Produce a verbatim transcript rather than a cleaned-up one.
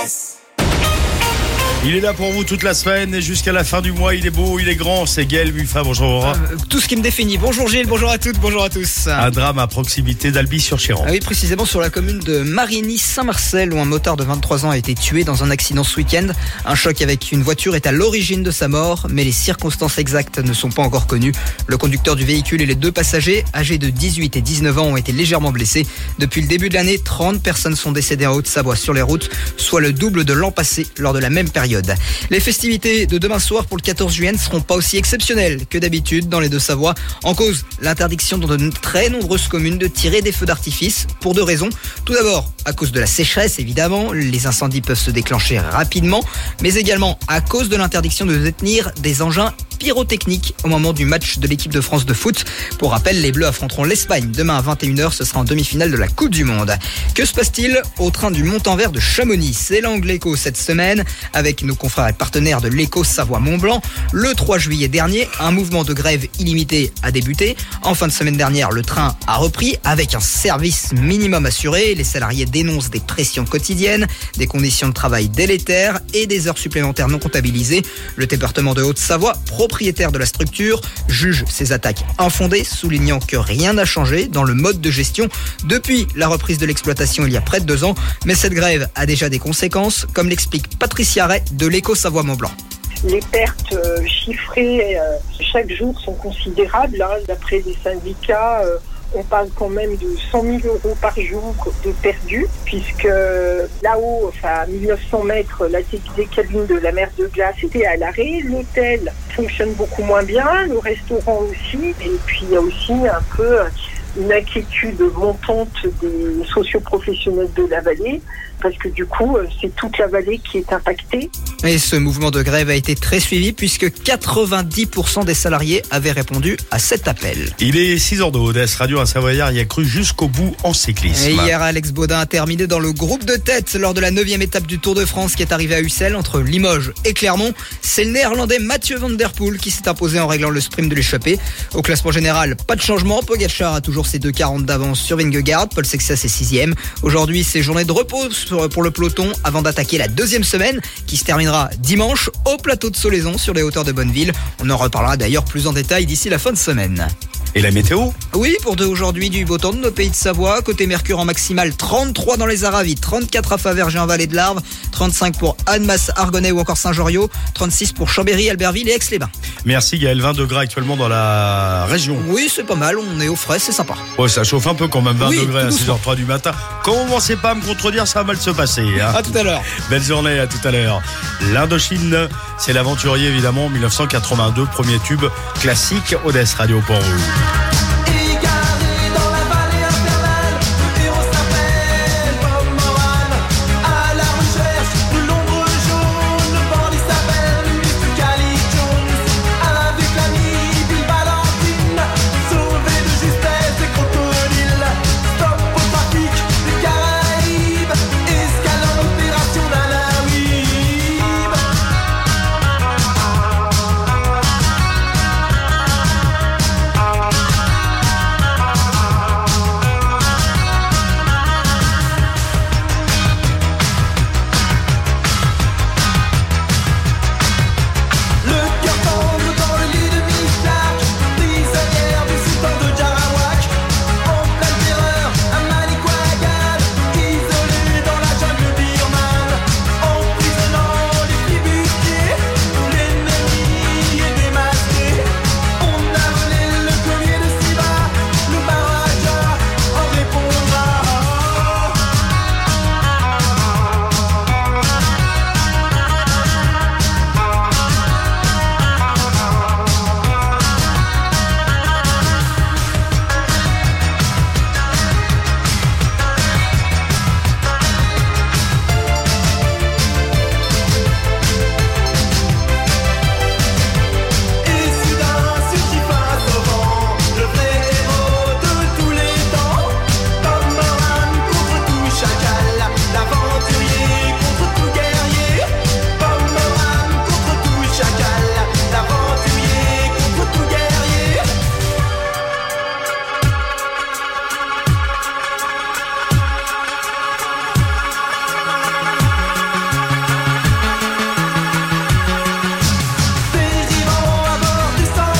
Il est là pour vous toute la semaine et jusqu'à la fin du mois. Il est beau, il est grand. C'est Gaël Buffa. Bonjour. Euh, tout ce qui me définit. Bonjour Gilles, bonjour à toutes, bonjour à tous. Un drame à proximité d'Albi-sur-Chéran. Ah oui, précisément sur la commune de Marigny-Saint-Marcel où un motard de vingt-trois ans a été tué dans un accident ce week-end. Un choc avec une voiture est à l'origine de sa mort, mais les circonstances exactes ne sont pas encore connues. Le conducteur du véhicule et les deux passagers, âgés de dix-huit et dix-neuf ans, ont été légèrement blessés. Depuis le début de l'année, trente personnes sont décédées en Haute-Savoie sur les routes, soit le double de l'an passé lors de la même période. Les festivités de demain soir pour le quatorze juillet ne seront pas aussi exceptionnelles que d'habitude dans les Deux-Savoies. En cause, l'interdiction dans de très nombreuses communes de tirer des feux d'artifice pour deux raisons. Tout d'abord, à cause de la sécheresse, évidemment, les incendies peuvent se déclencher rapidement, mais également à cause de l'interdiction de détenir des engins pyrotechniques au moment du match de l'équipe de France de foot. Pour rappel, les Bleus affronteront l'Espagne demain à vingt et une heures, ce sera en demi-finale de la Coupe du Monde. Que se passe-t-il au train du Mont-en-Vert de Chamonix? C'est l'Angle Éco cette semaine avec nos confrères et partenaires de l'Éco Savoie-Mont-Blanc. Le trois juillet dernier, un mouvement de grève illimité a débuté. En fin de semaine dernière, le train a repris avec un service minimum assuré. Les salariés dénoncent des pressions quotidiennes, des conditions de travail délétères et des heures supplémentaires non comptabilisées. Le département de Haute-Savoie, propriétaire de la structure, juge ces attaques infondées, soulignant que rien n'a changé dans le mode de gestion depuis la reprise de l'exploitation il y a près de deux ans. Mais cette grève a déjà des conséquences, comme l'explique Patricia Ray de l'Éco Savoie-Mont-Blanc. Les pertes euh, chiffrées euh, chaque jour sont considérables. Hein. D'après les syndicats, euh, on parle quand même de cent mille euros par jour de perdus, puisque là-haut, enfin à mille neuf cents mètres, la des cabines de la mer de glace était à l'arrêt. L'hôtel fonctionne beaucoup moins bien, le restaurant aussi. Et puis il y a aussi un peu une inquiétude montante des socioprofessionnels de la vallée, parce que du coup, c'est toute la vallée qui est impactée. Et ce mouvement de grève a été très suivi puisque quatre-vingt-dix pour cent des salariés avaient répondu à cet appel. Il est six heures de Odès, Radio un Savoyard y a cru jusqu'au bout en cyclisme. Et hier, Alex Baudin a terminé dans le groupe de tête lors de la neuvième étape du Tour de France qui est arrivé à Ussel entre Limoges et Clermont. C'est le néerlandais Mathieu Van Der Poel qui s'est imposé en réglant le sprint de l'échappée. Au classement général, pas de changement. Pogacar a toujours ses deux quarante d'avance sur Vingegaard. Paul Sexas est sixième. Aujourd'hui, c'est journée de repos pour le peloton avant d'attaquer la deuxième semaine qui se terminera dimanche au plateau de Solaison sur les hauteurs de Bonneville. On en reparlera d'ailleurs plus en détail d'ici la fin de semaine. Et la météo? Oui, pour de aujourd'hui, du beau temps de nos pays de Savoie. Côté Mercure en maximale, trente-trois dans les Aravis, trente-quatre à Faverges et en Vallée de l'Arve, trente-cinq pour Annemasse, Argonnet ou encore Saint-Joriot, trente-six pour Chambéry, Albertville et Aix-les-Bains. Merci Gaël, vingt degrés actuellement dans la région. Oui, c'est pas mal, on est au frais, c'est sympa. Ouais, ça chauffe un peu quand même, vingt oui, degrés à six heures trois du matin. Quand on ne commencez pas à me contredire, ça va mal se passer. Hein. À tout à l'heure. Belle journée, à tout à l'heure. L'Indochine, c'est l'aventurier évidemment, mille neuf cent quatre-vingt-deux, premier tube classique, Odès Radio Port-Rouge.